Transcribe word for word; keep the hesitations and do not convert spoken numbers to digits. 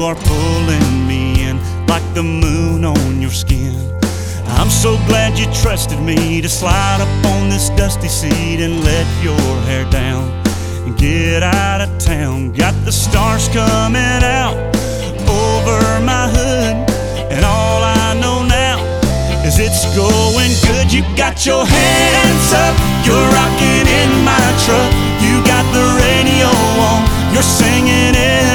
you are pulling me in like the moon on your skin. I'm so glad you trusted me to slide up on this dusty seat and let your hair down and get out of town. Got the stars coming out over my hood, and all I know now is it's going good. You got your hands up, you're rocking in my truck, you got the radio on, you're singing it.